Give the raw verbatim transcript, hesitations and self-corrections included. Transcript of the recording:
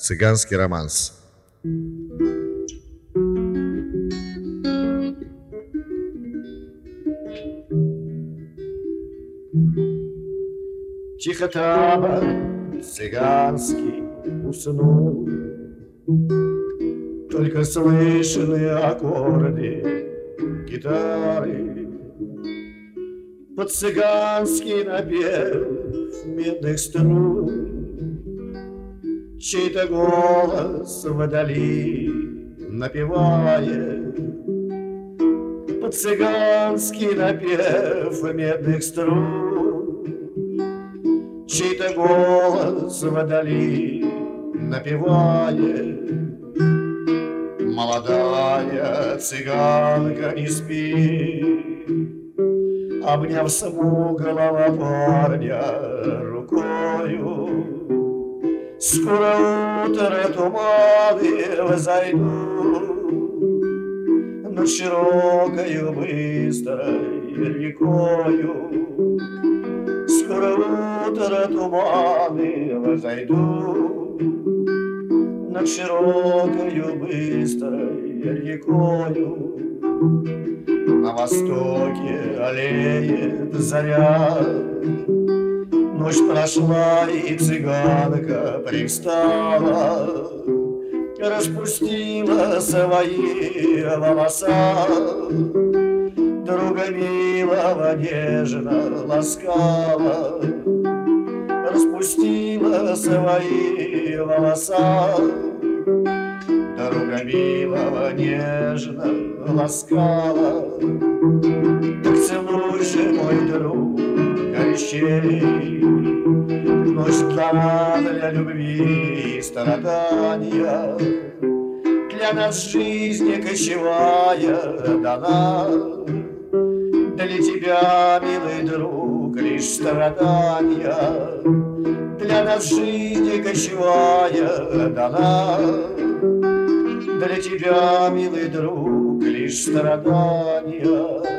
Цыганский романс. Тихо табор цыганский уснул, только слышны аккорды гитары, под цыганский напев медных струн. Чей-то голос вдали напевает, под цыганский напев медных струн. Чей-то голос вдали напевает, молодая цыганка не спит, обняв смуглого парня рукою. Скоро утро туманы взойдут над широкою быстрой рекою. Скоро утро туманы взойдут над широкою быстрой рекою. На востоке аллеет заря, ночь прошла, и цыганка привстала, распустила свои волоса, друга милого нежно ласкала. Распустила свои волоса, друга милого нежно ласкала. Так целуй же, мой друг, горячей, ночь дана для любви и страдания. Для нас жизнь кочевая дана, для тебя, милый друг, лишь страдания. Для нас жизнь кочевая дана, для тебя, милый друг, лишь страдания.